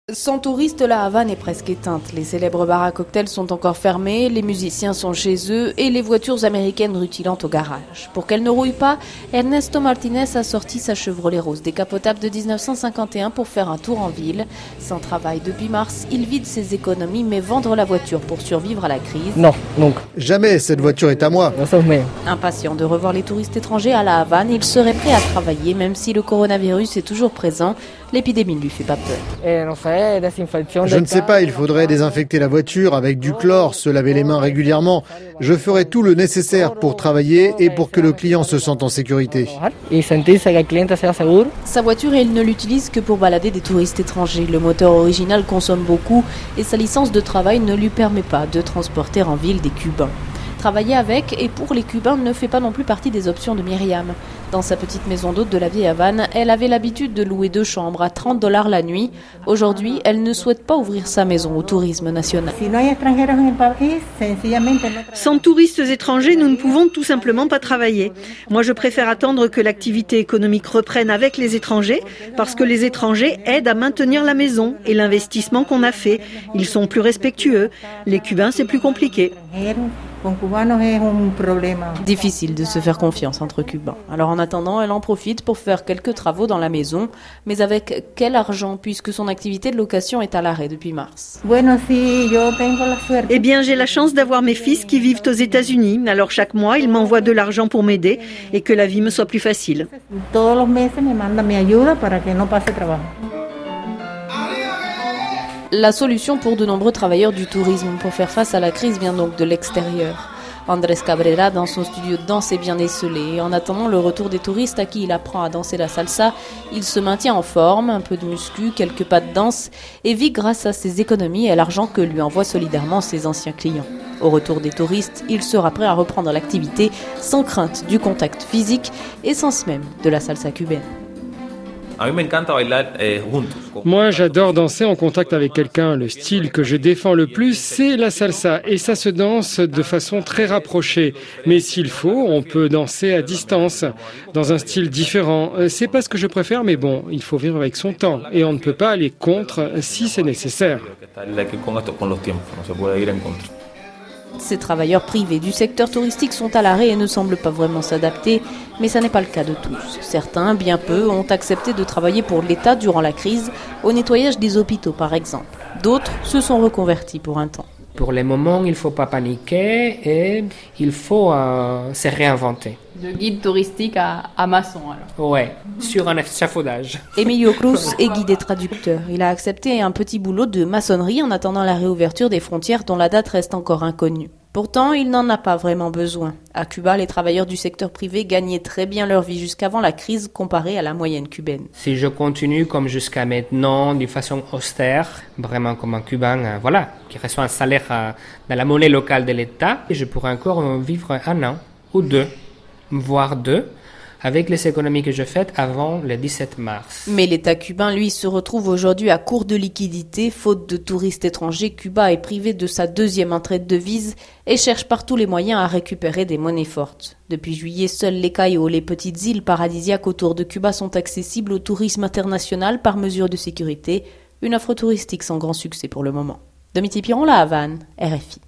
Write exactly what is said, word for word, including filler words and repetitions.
Sans touristes, la Havane est presque éteinte. Les célèbres bars à cocktails sont encore fermés, les musiciens sont chez eux et les voitures américaines rutilantes au garage. Pour qu'elles ne rouillent pas, Ernesto Martinez a sorti sa Chevrolet Rose décapotable de dix-neuf cent cinquante et un pour faire un tour en ville. Sans travail depuis mars, il vide ses économies mais vendre la voiture pour survivre à la crise. Non, donc jamais cette voiture est à moi. Impatient de revoir les touristes étrangers à la Havane, il serait prêt à travailler même si le coronavirus est toujours présent. L'épidémie ne lui fait pas peur. Je ne sais pas, il faudrait désinfecter la voiture avec du chlore, se laver les mains régulièrement. Je ferai tout le nécessaire pour travailler et pour que le client se sente en sécurité. Sa voiture, il ne l'utilise que pour balader des touristes étrangers. Le moteur original consomme beaucoup et sa licence de travail ne lui permet pas de transporter en ville des Cubains. Travailler avec et pour les Cubains ne fait pas non plus partie des options de Myriam. Dans sa petite maison d'hôte de la vieille Havane, elle avait l'habitude de louer deux chambres à trente dollars la nuit. Aujourd'hui, elle ne souhaite pas ouvrir sa maison au tourisme national. Sans touristes étrangers, nous ne pouvons tout simplement pas travailler. Moi, je préfère attendre que l'activité économique reprenne avec les étrangers, parce que les étrangers aident à maintenir la maison et l'investissement qu'on a fait. Ils sont plus respectueux. Les Cubains, c'est plus compliqué. Difficile de se faire confiance entre Cubains. Alors en attendant, elle en profite pour faire quelques travaux dans la maison. Mais avec quel argent, puisque son activité de location est à l'arrêt depuis mars? Eh bien, j'ai la chance d'avoir mes fils qui vivent aux États-Unis. Alors chaque mois, ils m'envoient de l'argent pour m'aider et que la vie me soit plus facile. La solution pour de nombreux travailleurs du tourisme pour faire face à la crise vient donc de l'extérieur. Andrés Cabrera, dans son studio de danse, est bien esselé. Et en attendant le retour des touristes à qui il apprend à danser la salsa, il se maintient en forme, un peu de muscu, quelques pas de danse, et vit grâce à ses économies et à l'argent que lui envoient solidairement ses anciens clients. Au retour des touristes, il sera prêt à reprendre l'activité sans crainte du contact physique et sans même de la salsa cubaine. Moi, j'adore danser en contact avec quelqu'un. Le style que je défends le plus, c'est la salsa. Et ça se danse de façon très rapprochée. Mais s'il faut, on peut danser à distance, dans un style différent. C'est pas ce que je préfère, mais bon, il faut vivre avec son temps. Et on ne peut pas aller contre si c'est nécessaire. Ces travailleurs privés du secteur touristique sont à l'arrêt et ne semblent pas vraiment s'adapter, mais ça n'est pas le cas de tous. Certains, bien peu, ont accepté de travailler pour l'État durant la crise, au nettoyage des hôpitaux par exemple. D'autres se sont reconvertis pour un temps. Pour le moment, il ne faut pas paniquer et il faut euh, se réinventer. De guide touristique à, à maçon alors. Ouais, sur un échafaudage. Emilio Cruz est guide et traducteur. Il a accepté un petit boulot de maçonnerie en attendant la réouverture des frontières dont la date reste encore inconnue. Pourtant, il n'en a pas vraiment besoin. À Cuba, les travailleurs du secteur privé gagnaient très bien leur vie jusqu'avant la crise comparée à la moyenne cubaine. Si je continue comme jusqu'à maintenant, d'une façon austère, vraiment comme un Cubain, euh, voilà, qui reçoit un salaire euh, dans la monnaie locale de l'État, je pourrais encore euh, vivre un an ou deux, voire deux, avec les économies que je fais avant le dix-sept mars. Mais l'État cubain, lui, se retrouve aujourd'hui à court de liquidités. Faute de touristes étrangers, Cuba est privé de sa deuxième entrée de devises et cherche par tous les moyens à récupérer des monnaies fortes. Depuis juillet, seuls les Cayos, les petites îles paradisiaques autour de Cuba, sont accessibles au tourisme international par mesure de sécurité. Une offre touristique sans grand succès pour le moment. Domiti Piron, La Havane, R F I.